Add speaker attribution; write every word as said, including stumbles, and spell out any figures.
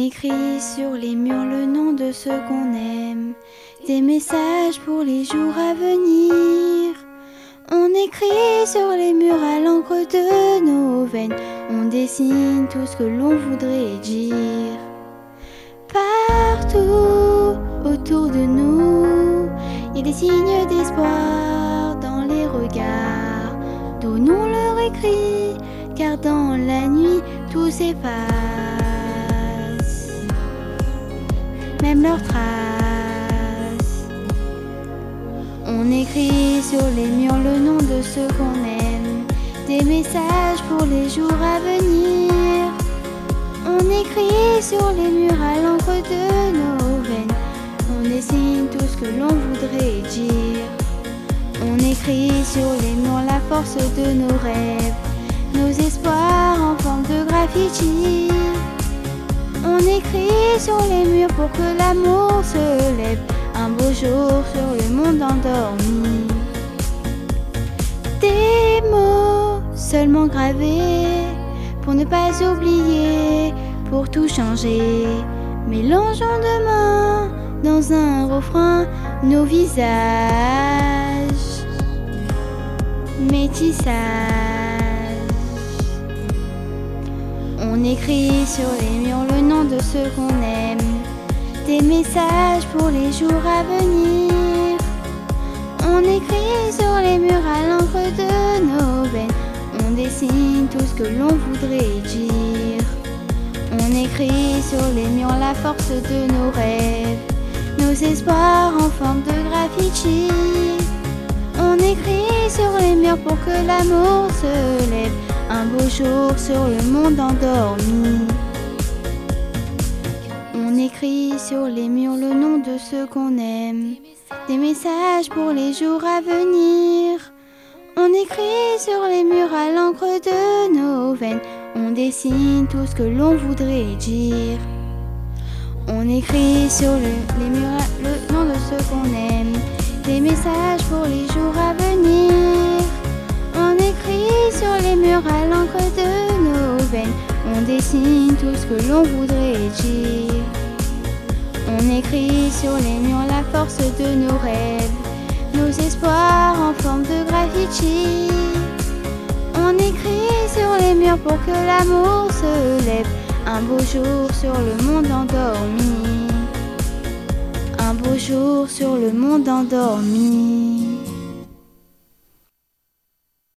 Speaker 1: écrit sur les murs le nom de ceux qu'on aime, des messages pour les jours à venir. On écrit sur les murs à l'encre de nos veines, on dessine tout ce que l'on voudrait dire. Partout autour de nous, il y a des signes d'espoir dans les regards. Donnons leur écrit, car dans la nuit tout s'efface, même leurs traces. On écrit sur les murs le nom de ceux qu'on aime, des messages pour les jours à venir. On écrit sur les murs à l'encre de nos veines, on dessine tout ce que l'on voudrait dire. On écrit sur les murs la force de nos rêves, nos espoirs en forme de graffiti. On écrit sur les murs pour que l'amour se lève un beau jour sur le monde endormi. Des mots seulement gravés pour ne pas oublier, pour tout changer. Mélangeons demain dans un refrain nos visages, métissage. On écrit sur les murs le nom de ceux qu'on aime, des messages pour les jours à venir. On écrit sur les murs à l'encre de nos veines, on dessine tout ce que l'on voudrait dire. On écrit sur les murs la force de nos rêves, nos espoirs en forme de graffiti. On écrit sur les murs pour que l'amour se lève un beau jour sur le monde endormi. On écrit sur les murs le nom de ceux qu'on aime, des messages pour les jours à venir. On écrit sur les murs à l'encre de nos veines, on dessine tout ce que l'on voudrait dire. On écrit sur le, les murs le nom de ceux qu'on aime, des messages pour les jours à venir. On écrit sur les murs à l'encre de nos veines, on dessine tout ce que l'on voudrait dire. On écrit sur les murs la force de nos rêves, nos espoirs en forme de graffiti. On écrit sur les murs pour que l'amour se lève un beau jour sur le monde endormi. Un beau jour sur le monde endormi.